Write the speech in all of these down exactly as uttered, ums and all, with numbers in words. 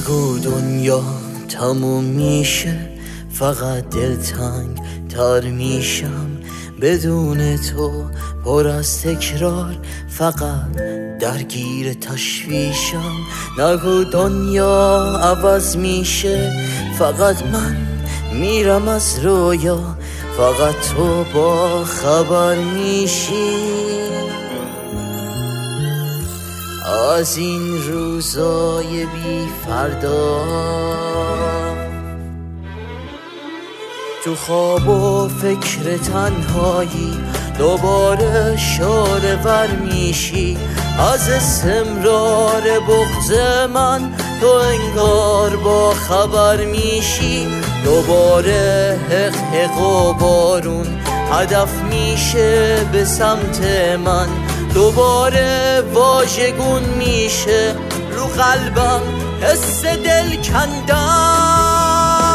نگو دنیا تموم میشه، فقط دلتنگ تر میشم بدون تو، پر از تکرار فقط درگیر تشویشم. نگو دنیا عوض میشه، فقط من میرم از رویا، فقط تو با خبر میشی از این روزای بی فردا. تو خواب و فکر تنهایی دوباره شاره ور میشی، از استمرار بغض من تو انگار با خبر میشی. دوباره حق حق و بارون هدف میشه به سمت من، دوباره واژگون میشه رو قلبم حس دل کندن.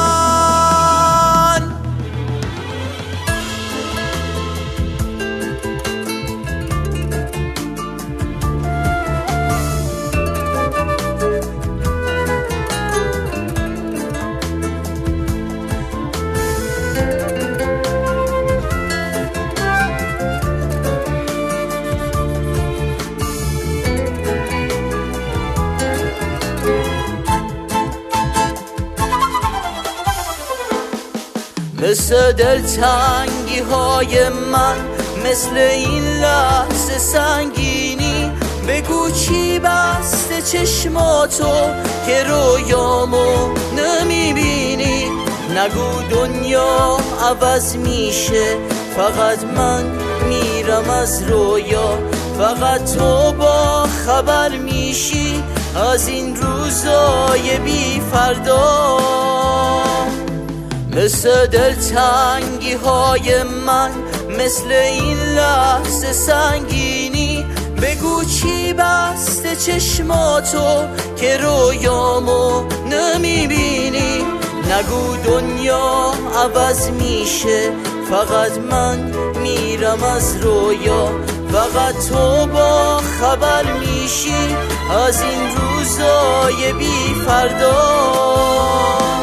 مثل دلتنگی های من، مثل این لحظه سنگینی، بگو چی بسته چشماتو که رویامو نمیبینی. نگو دنیا عوض میشه، فقط من میرم از رویا، فقط تو با خبر میشی از این روزای بی فردا. مثل دلتنگی های من، مثل این لحظه سنگینی، بگو چی بسته چشماتو که رویامو نمیبینی. نگو دنیا عوض میشه، فقط من میرم از رویا، فقط تو با خبر میشی از این روزای بی فردا.